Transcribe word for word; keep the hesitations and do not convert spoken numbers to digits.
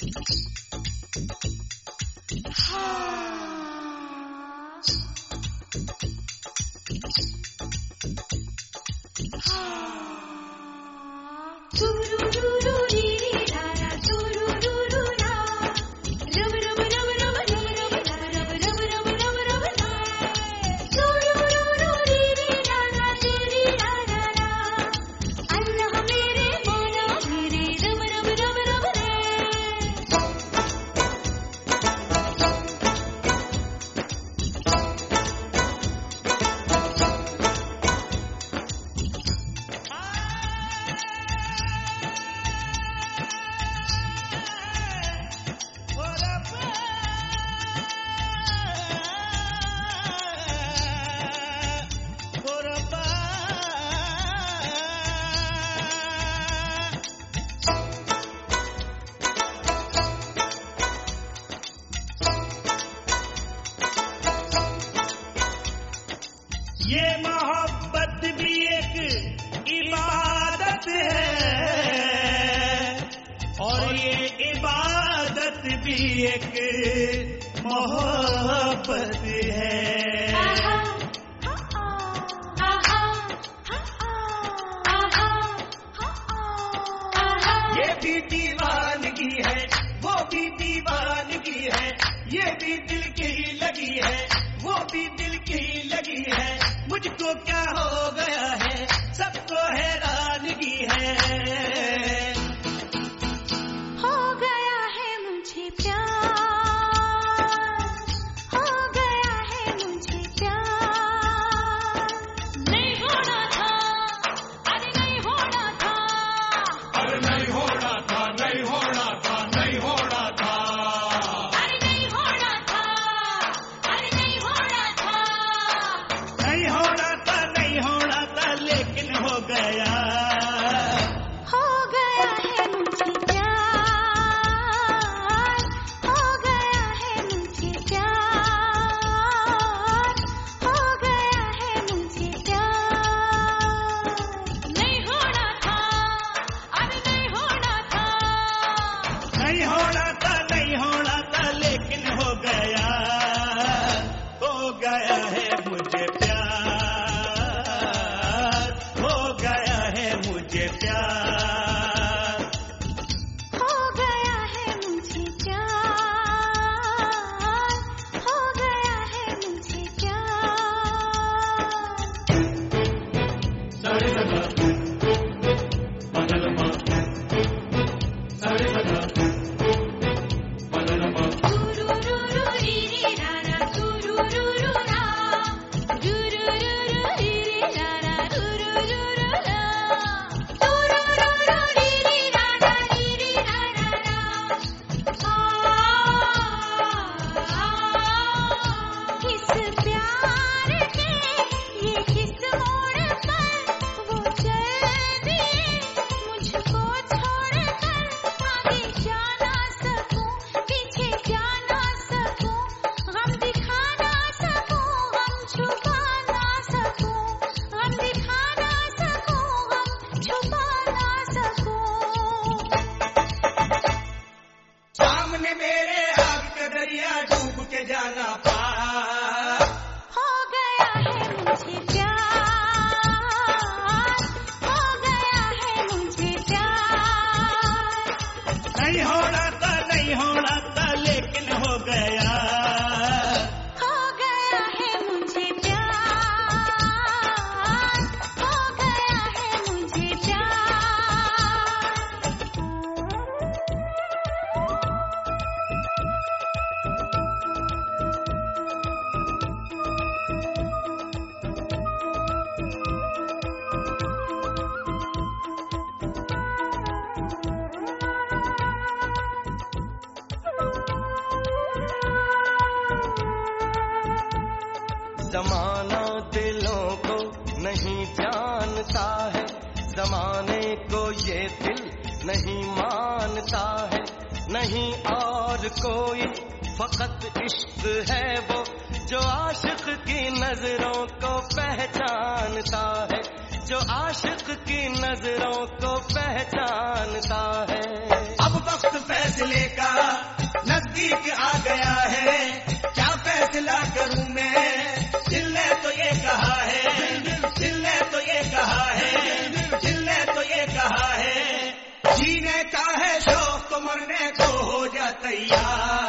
ये मोहब्बत भी एक इबादत है और ये इबादत भी एक मोहब्बत है। ये भी दीवानगी है, वो भी दीवानगी है, ये भी दिल की लगी है, वो भी दिल की लगी है। मुझको क्या हो गया है, सबको हैरानगी है। हो गया है मुझे प्यार, हो गया है मुझे प्यार। नहीं होना था, अरे नहीं होना था, अरे नहीं होना था, नहीं होना था, नहीं होना था, अरे नहीं होना था, अरे नहीं होना था, नहीं होना था, नहीं होना था, लेकिन हो गया। हो गया है मुझे प्यार, हो गया है मुझे प्यार, हो गया है मुझे प्यार। नहीं होना था, अरे नहीं होना था, नहीं होना था, नहीं होना था, लेकिन हो गया। हो गया है मुझे प्यार, हो गया है मुझे प्यार। हो गया है मुझे प्यार, हो गया है मुझे प्यार। सारे सदा बदल मा, सारे सदा बदल मा। किस प्यार के ये किस मोड़ पर वो चल दिए मुझको छोड़कर। आगे जा ना सकूं, पीछे जा ना सकूं, गम दिखा ना सकूं, गम छुपा ना सकूं, गम दिखा ना सकूं, गम छुपा ना सकूं। सामने मेरे आग का दरिया डूब के जाना पार। हो गया है मुझे प्यार, हो गया है मुझे प्यार। नहीं होना था, नहीं होना था, लेकिन हो गया। हो गया है मुझे प्यार, हो गया है मुझे प्यार। जमाना दिलों को नहीं जानता है, जमाने को ये दिल नहीं मानता है। नहीं और कोई फकत इश्क है वो जो आशिक की नजरों को पहचानता है, जो आशिक की नजरों को पहचानता है। अब वक्त फैसले का नजदीक आ गया है, क्या फैसला करूं मैं, दिल ने तो ये कहा है, दिल ने तो ये कहा है, दिल ने तो ये कहा है, जीने का है शौक तो मरने को हो जा तैयार।